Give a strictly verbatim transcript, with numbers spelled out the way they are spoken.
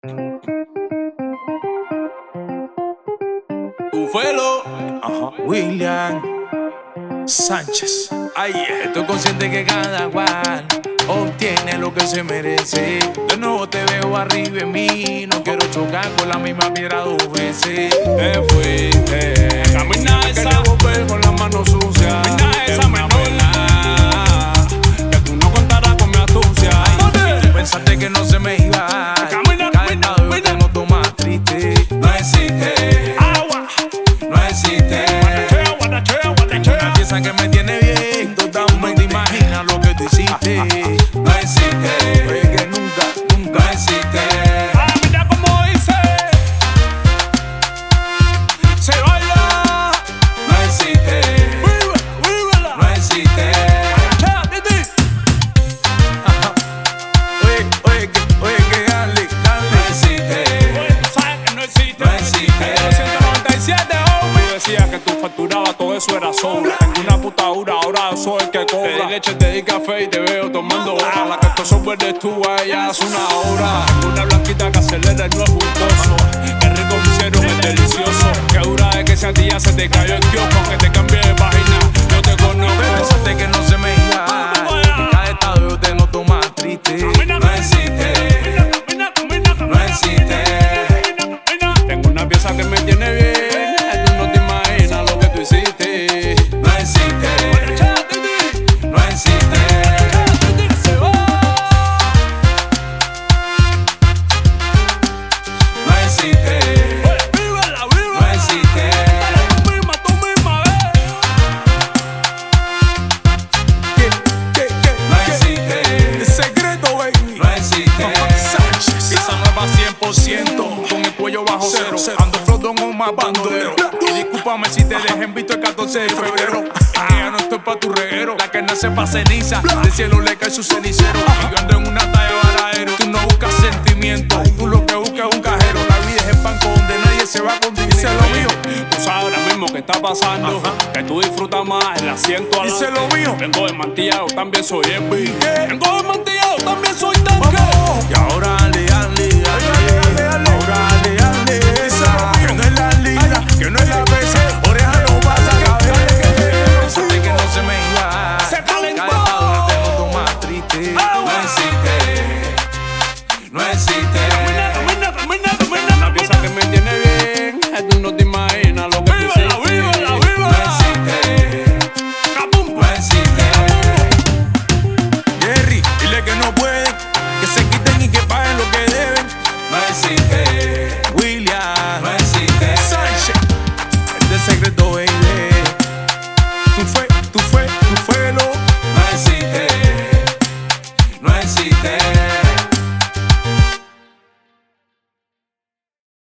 Bufelo, ajá. William Sánchez. Ay, estoy consciente que cada cual obtiene lo que se merece. De nuevo te veo arriba en mí. No quiero chocar con la misma piedra dos veces. Te fuiste, camina esa. Quería volver con las manos sucias. Camina esa menor. Que tú no contarás con mi astucia. Ay, tú pensaste que no se me iba. Camina, camina, camina. Te noto más triste. No existe. Agua. No existe. Una pieza que me tiene bien. Toda no te imaginas lo que tú hiciste. No existe. Oye, que nunca, nunca no existe. Ahora mira cómo dice. Se baila. No existe. Vive, vívela. No existe. Oye, oye, que, oye, que dale, dale. No existe. Oye, tú sabes que no existe. No existe. En mil novecientos noventa y siete, homie. Tú decías que tú facturabas todo eso era sobra. Tengo una putadura, ahora soy el que cobra. Te di leche, te di café y te veo tomando hora. La que estos software estuvo ella hace una hora. Tengo una blanquita que acelera y no es gustoso. Qué rico me hicieron, es delicioso. Que dura es que si a ti ya se te cayó el kiosco. Que te cambié de página, yo te conozco. Pensaste que no se me iba. Cada estado yo te noto más triste. No existe. No existe. Tengo una pieza que me tiene bien. Tú no te imaginas lo que tú hiciste. No existe. No existe. No existe. No existe. No existe. El secreto, baby. No existe. Pisa nueva cien por ciento. Con el cuello bajo cero. Ando flotón o más bandolero. Y discúlpame si te dejé en visto el catorce de febrero. Es que ya no estoy pa' tu reguero. La que nace pa' ceniza. Del cielo le cae su cenicero. Y yo ando en una talla varadero. Tú no buscas sentimiento. Tú lo que buscas es un cajero. La vida es el banco donde nadie se va con dinero. Dice lo mío. Tú sabes ahora mismo que está pasando. Ajá. Que tú disfrutas más el asiento adelante. Dice lo mío. Vengo desmantillado, también soy M V. Vengo desmantillado, también soy tanque. Y ahora dale, dale, dale, dale. Ahora dale, dale. Que no es la lira, que no es la pesa. Oreja no pasa cabeza. Pensaste que no se me iba. Se calentó. Cada estado te noto más triste. No existe. No existe. Camina, camina, camina, camina. Una pieza que me tiene bien. Tú no te imaginas lo que tú hiciste. No existe. No existe. Jerry, dile que no pueden. Que se quiten y que paguen lo que deben. No existe. William. No existe. Sánchez. El del secreto, baby. Tú fue, tú fue, tú fue lo. No existe. No existe.